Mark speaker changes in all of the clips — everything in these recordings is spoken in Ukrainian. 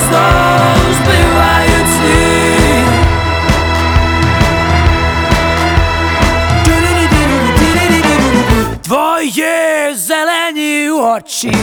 Speaker 1: знов збивають сніг. Твої зелені очі.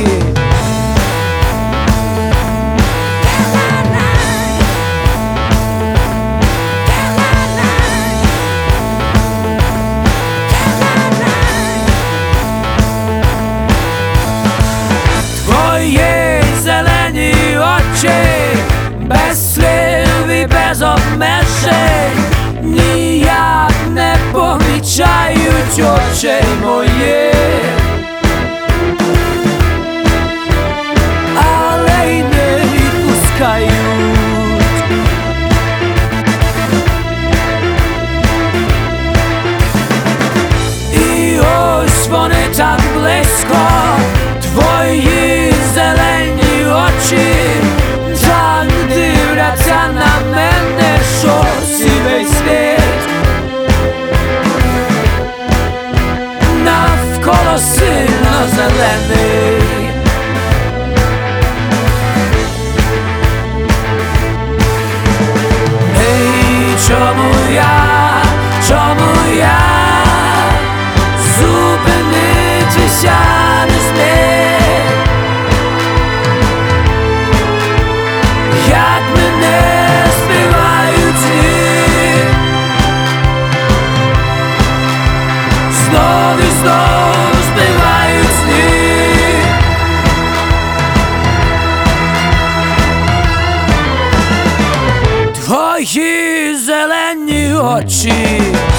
Speaker 1: Твої зелені очі, без слів і без обмежень, ніяк не помічають очей моїх, але й не відпускають. І ось вони так близько, твої зелені очі, так дивляться на мене, що сивий світ навколо сильно зелений. Ей, чому я зупинитися не зміг? Як мене збивають сніг, знов і знов збивають сніг. Твої зелені очі.